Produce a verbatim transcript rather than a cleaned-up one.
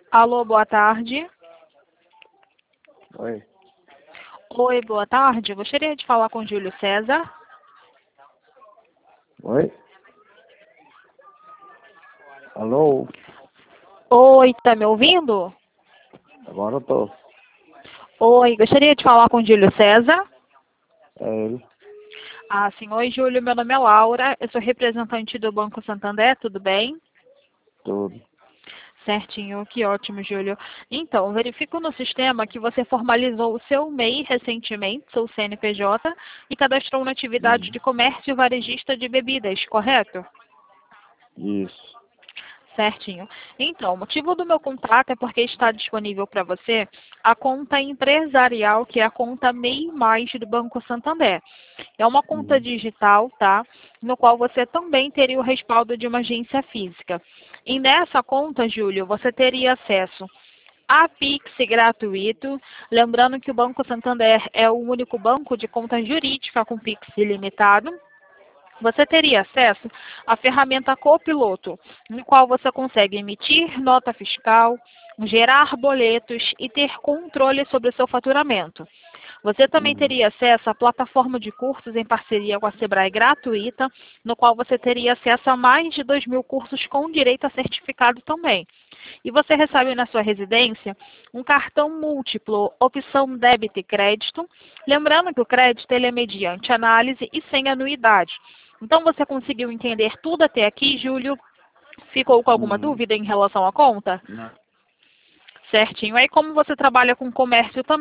Alô, boa tarde. Oi. Oi, boa tarde. Gostaria de falar com Júlio César. Oi? Alô? Oi, tá me ouvindo? Agora eu tô. Oi, gostaria de falar com Júlio César. É ele. Ah, sim. Oi, Júlio. Meu nome é Laura. Eu sou representante do Banco Santander. Tudo bem? Tudo. Certinho. Que ótimo, Júlio. Então, verifico no sistema que você formalizou o seu M E I recentemente, seu C N P J, e cadastrou na atividade Uhum. de comércio varejista de bebidas, correto? Isso. Certinho. Então, o motivo do meu contato é porque está disponível para você a conta empresarial, que é a conta M E I Mais do Banco Santander. É uma conta Uhum. digital, tá? No qual você também teria o respaldo de uma agência física. E nessa conta, Júlio, você teria acesso a Pix gratuito. Lembrando que o Banco Santander é o único banco de conta jurídica com Pix ilimitado. Você teria acesso à ferramenta Copiloto, no qual você consegue emitir nota fiscal, gerar boletos e ter controle sobre o seu faturamento. Você também Uhum. teria acesso à plataforma de cursos em parceria com a Sebrae gratuita, no qual você teria acesso a mais de dois mil cursos com direito a certificado também. E você recebe na sua residência um cartão múltiplo, opção débito e crédito. Lembrando que o crédito ele é mediante análise e sem anuidade. Então, você conseguiu entender tudo até aqui, Júlio? Ficou com alguma Uhum. dúvida em relação à conta? Não. Certinho. Aí, como você trabalha com comércio também,